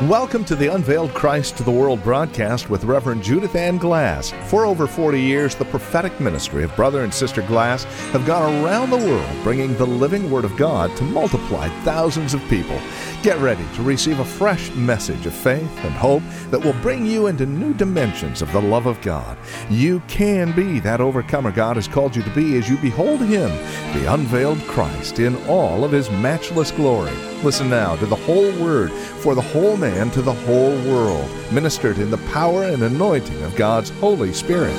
Welcome to the Unveiled Christ to the World broadcast with Reverend Judith Ann Glass. For over 40 years, the prophetic ministry of Brother and Sister Glass have gone around the world bringing the living Word of God to multiply thousands of people. Get ready to receive a fresh message of faith and hope that will bring you into new dimensions of the love of God. You can be that overcomer God has called you to be as you behold Him, the unveiled Christ, in all of His matchless glory. Listen now to the whole Word for the whole man to the whole world, ministered in the power and anointing of God's Holy Spirit.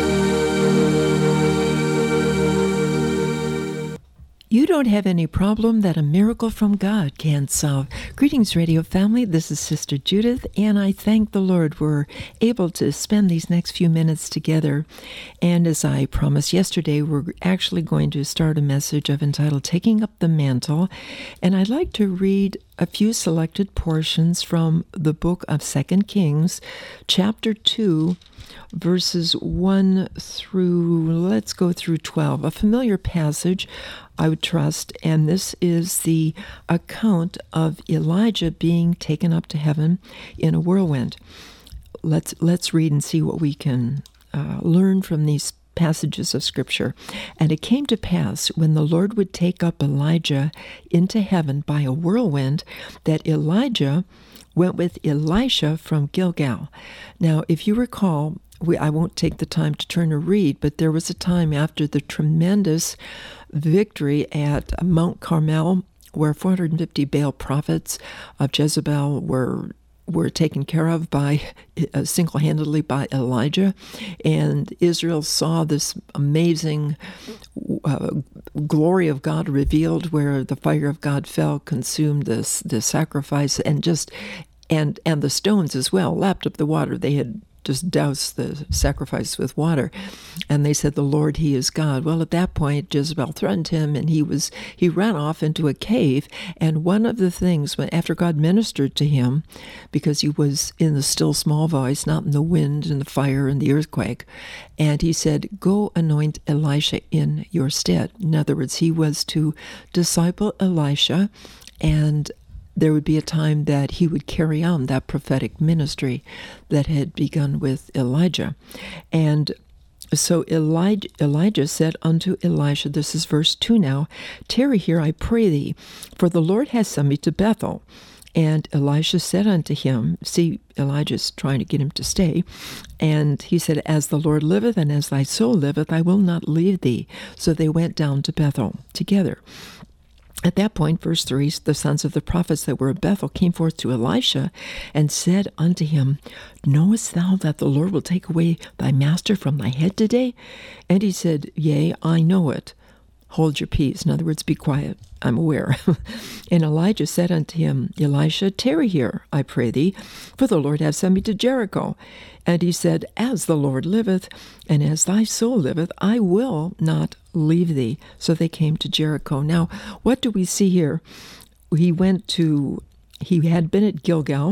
You don't have any problem that a miracle from God can't solve. Greetings, radio family. This is Sister Judith, and I thank the Lord we're able to spend these next few minutes together. And as I promised yesterday, we're actually going to start a message I've entitled Taking Up the Mantle. And I'd like to read a few selected portions from the book of 2 Kings, chapter 2, verses 1 through, let's go through 12. A familiar passage, I would trust, and this is the account of Elijah being taken up to heaven in a whirlwind. Let's read and see what we can learn from these passages of Scripture. And it came to pass, when the Lord would take up Elijah into heaven by a whirlwind, that Elijah went with Elisha from Gilgal. Now, if you recall, I won't take the time to turn to read, but there was a time after the tremendous victory at Mount Carmel where 450 Baal prophets of Jezebel were taken care of by single-handedly by Elijah, and Israel saw this amazing glory of God revealed, where the fire of God fell, consumed the sacrifice, and the stones as well lapped up the water. They had just doused the sacrifice with water, and they said, "The Lord, He is God." Well, at that point, Jezebel threatened him, and he ran off into a cave. And one of the things, after God ministered to him, because he was in the still small voice, not in the wind and the fire and the earthquake, and He said, "Go anoint Elisha in your stead." In other words, he was to disciple Elisha, and there would be a time that he would carry on that prophetic ministry that had begun with Elijah. And so Elijah said unto Elisha, this is verse 2 now, "Tarry here, I pray thee, for the Lord has sent me to Bethel." And Elisha said unto him, see, Elijah's trying to get him to stay, and he said, "As the Lord liveth, and as thy soul liveth, I will not leave thee." So they went down to Bethel together. At that point, verse 3, the sons of the prophets that were at Bethel came forth to Elisha and said unto him, "Knowest thou that the Lord will take away thy master from thy head today?" And he said, "Yea, I know it. Hold your peace." In other words, be quiet. I'm aware. And Elijah said unto him, "Elisha, tarry here, I pray thee, for the Lord hath sent me to Jericho." And he said, "As the Lord liveth, and as thy soul liveth, I will not leave thee." So they came to Jericho. Now, what do we see here? He had been at Gilgal,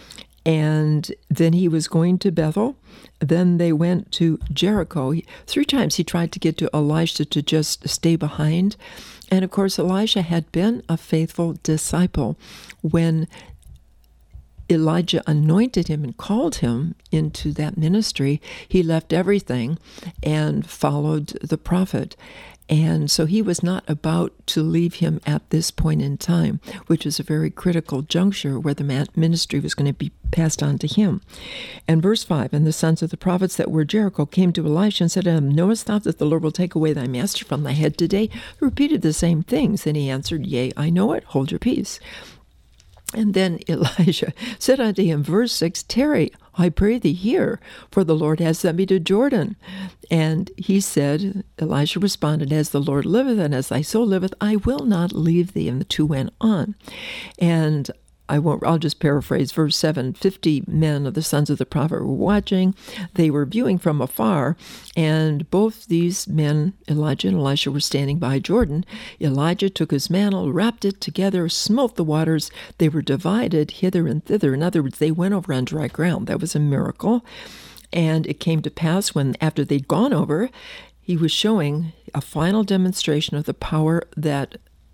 and then he was going to Bethel. Then they went to Jericho. 3 times he tried to get to Elisha to just stay behind. And of course, Elisha had been a faithful disciple. When Elijah anointed him and called him into that ministry, he left everything and followed the prophet. And so he was not about to leave him at this point in time, which is a very critical juncture where the ministry was going to be passed on to him. And verse 5, "And the sons of the prophets that were at Jericho came to Elisha and said to him, Knowest thou that the Lord will take away thy master from thy head today?" He repeated the same things, and he answered, "Yea, I know it. Hold your peace." And then Elijah said unto him, verse 6, "Tarry, I pray thee here, for the Lord has sent me to Jordan." And he said, Elijah responded, "As the Lord liveth, and as thy soul liveth, I will not leave thee." And the two went on. And I'll just paraphrase verse 7. 50 men of the sons of the prophet were watching. They were viewing from afar, and both these men, Elijah and Elisha, were standing by Jordan. Elijah took his mantle, wrapped it together, smote the waters. They were divided hither and thither. In other words, they went over on dry ground. That was a miracle. And it came to pass when, after they'd gone over, he was showing a final demonstration of the power that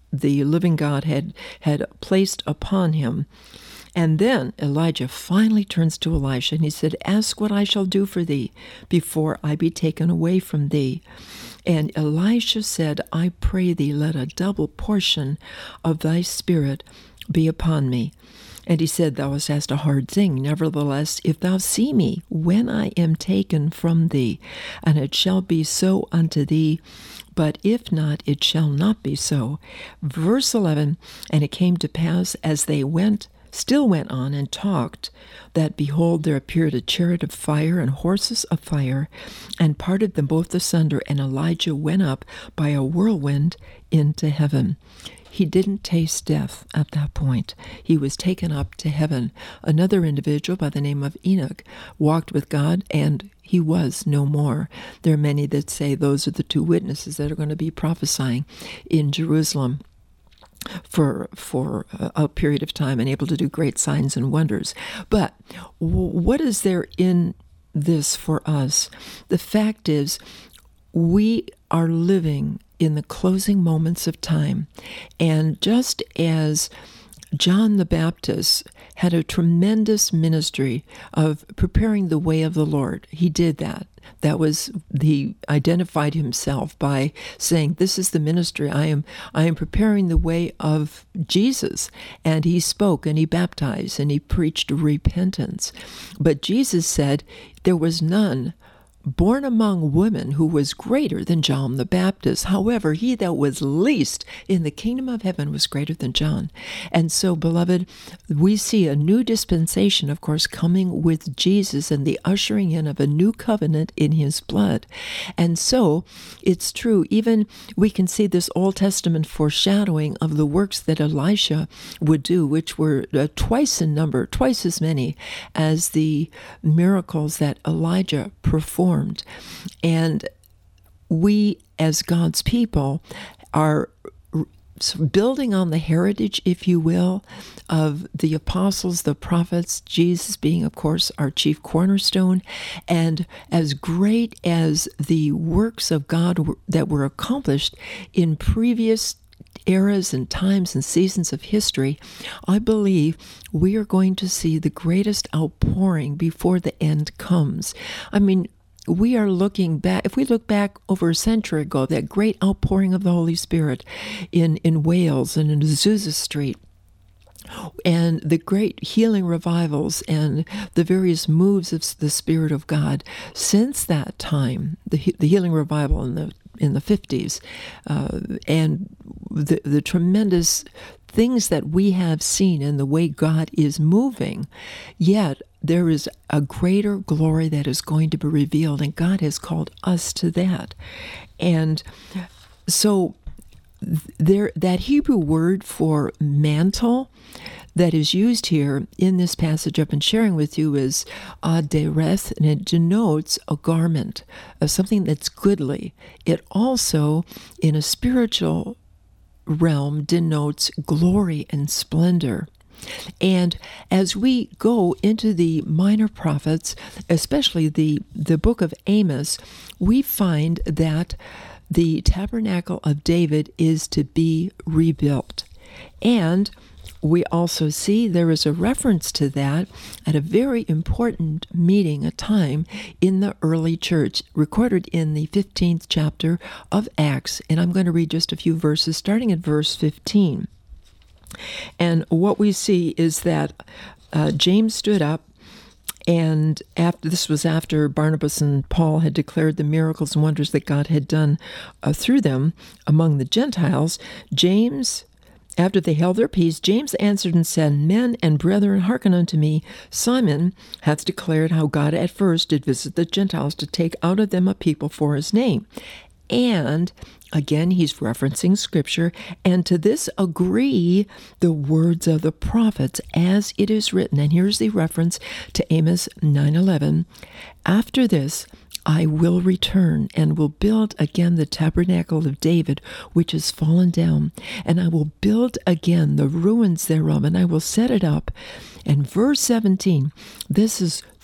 the living God had placed upon him. And then Elijah finally turns to Elisha, and he said, "Ask what I shall do for thee before I be taken away from thee." And Elisha said, "I pray thee, let a double portion of thy spirit be upon me." And he said, "Thou hast asked a hard thing. Nevertheless, if thou see me when I am taken from thee, and it shall be so unto thee, but if not, it shall not be so." Verse 11, "And it came to pass, as they still went on and talked, that behold, there appeared a chariot of fire and horses of fire, and parted them both asunder, and Elijah went up by a whirlwind into heaven." He didn't taste death at that point. He was taken up to heaven. Another individual by the name of Enoch walked with God, and he was no more. There are many that say those are the two witnesses that are going to be prophesying in Jerusalem for a period of time and able to do great signs and wonders. But what is there in this for us? The fact is, we are living in the closing moments of time. And just as John the Baptist had a tremendous ministry of preparing the way of the Lord, he did that. He identified himself by saying, "This is the ministry. I am preparing the way of Jesus." And he spoke and he baptized and he preached repentance. But Jesus said there was none born among women who was greater than John the Baptist. However, he that was least in the kingdom of heaven was greater than John. And so, beloved, we see a new dispensation, of course, coming with Jesus and the ushering in of a new covenant in his blood. And so, it's true, even we can see this Old Testament foreshadowing of the works that Elisha would do, which were twice in number, twice as many as the miracles that Elijah performed. And we, as God's people, are building on the heritage, if you will, of the apostles, the prophets, Jesus being, of course, our chief cornerstone. And as great as the works of God that were accomplished in previous eras and times and seasons of history, I believe we are going to see the greatest outpouring before the end comes. I mean, we are looking back, if we look back over a century ago, that great outpouring of the Holy Spirit in Wales and in Azusa Street, and the great healing revivals and the various moves of the Spirit of God since that time, the healing revival in the 50s, and the tremendous things that we have seen and the way God is moving, yet there is a greater glory that is going to be revealed, and God has called us to that. And so that Hebrew word for mantle that is used here in this passage I've been sharing with you is adereth, and it denotes a garment of something that's goodly. It also, in a spiritual realm, denotes glory and splendor. And as we go into the minor prophets, especially the book of Amos, we find that the tabernacle of David is to be rebuilt. And we also see there is a reference to that at a very important meeting, a time in the early church, recorded in the 15th chapter of Acts. And I'm going to read just a few verses, starting at verse 15. And what we see is that James stood up, and this was after Barnabas and Paul had declared the miracles and wonders that God had done through them among the Gentiles. James, after they held their peace, James answered and said, Men and brethren, hearken unto me. Simon hath declared how God at first did visit the Gentiles to take out of them a people for his name. And again, he's referencing Scripture, and to this agree the words of the prophets, as it is written. And here's the reference to Amos 9:11. After this, I will return and will build again the tabernacle of David, which is fallen down, and I will build again the ruins thereof, and I will set it up. And verse 17, this is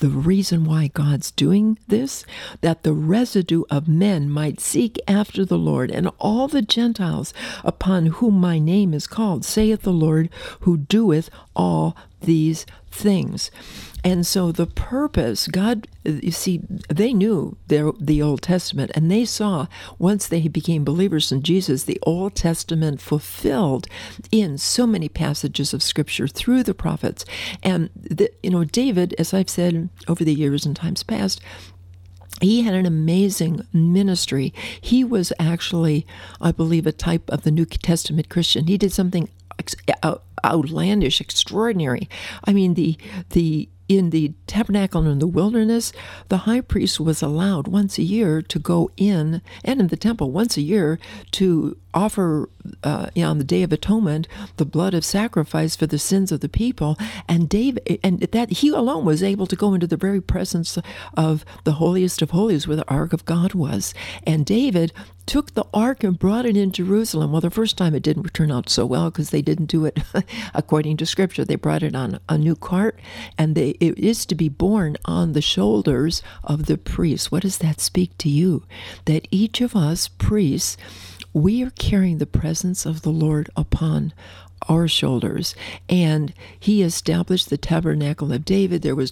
the reason why God's doing this, that the residue of men might seek after the Lord, and all the Gentiles upon whom my name is called, saith the Lord, who doeth all these things. And so the purpose, God, you see, they knew the Old Testament, and they saw, once they became believers in Jesus, the Old Testament fulfilled in so many passages of Scripture through the prophets. And, David, as I've said over the years and times past, he had an amazing ministry. He was actually, I believe, a type of the New Testament Christian. He did something outlandish, extraordinary. I mean, in the tabernacle in the wilderness, the high priest was allowed once a year to go in, and in the temple once a year, to offer on the Day of Atonement the blood of sacrifice for the sins of the people. And that he alone was able to go into the very presence of the holiest of holies, where the Ark of God was. And David took the ark and brought it in Jerusalem. Well, the first time it didn't turn out so well because they didn't do it according to Scripture. They brought it on a new cart, and it is to be borne on the shoulders of the priests. What does that speak to you? That each of us priests, we are carrying the presence of the Lord upon our shoulders. And he established the tabernacle of David. There was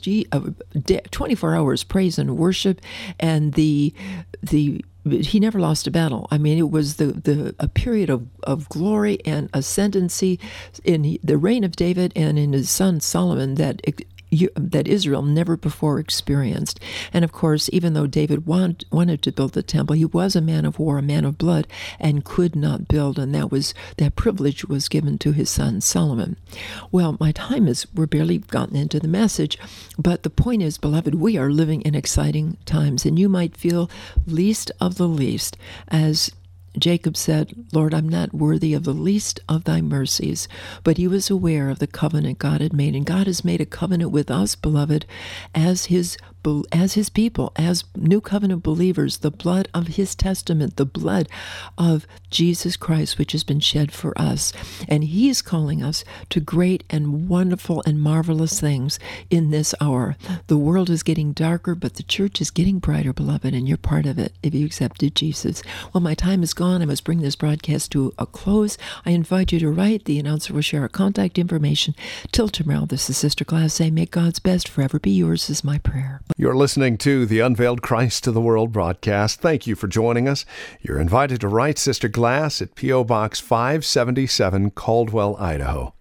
24 hours praise and worship, and he never lost a battle. I mean, it was a period of glory and ascendancy in the reign of David and in his son Solomon that Israel never before experienced. And of course, even though David wanted to build the temple, he was a man of war, a man of blood, and could not build. And that privilege was given to his son Solomon. Well, we're barely gotten into the message, but the point is, beloved, we are living in exciting times, and you might feel least of the least, as Jacob said, Lord, I'm not worthy of the least of thy mercies. But he was aware of the covenant God had made. And God has made a covenant with us, beloved, as his people, as new covenant believers, the blood of his testament, the blood of Jesus Christ, which has been shed for us. And he's calling us to great and wonderful and marvelous things in this hour. The world is getting darker, but the church is getting brighter, beloved, and you're part of it if you accepted Jesus. Well, my time is gone. I must bring this broadcast to a close. I invite you to write. The announcer will share our contact information. Till tomorrow, this is Sister Glass saying, may God's best forever be yours is my prayer. You're listening to the Unveiled Christ to the World broadcast. Thank you for joining us. You're invited to write Sister Glass at P.O. Box 577, Caldwell, Idaho.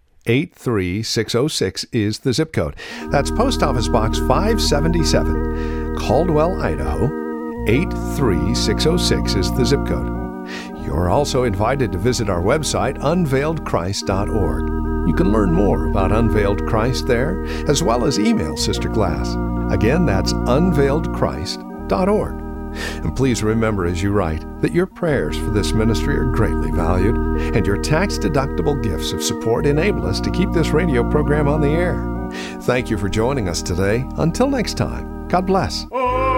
83606 is the zip code. That's Post Office Box 577, Caldwell, Idaho. 83606 is the zip code. You're also invited to visit our website, unveiledchrist.org. You can learn more about Unveiled Christ there, as well as email Sister Glass. Again, that's unveiledchrist.org. And please remember as you write that your prayers for this ministry are greatly valued, and your tax-deductible gifts of support enable us to keep this radio program on the air. Thank you for joining us today. Until next time, God bless.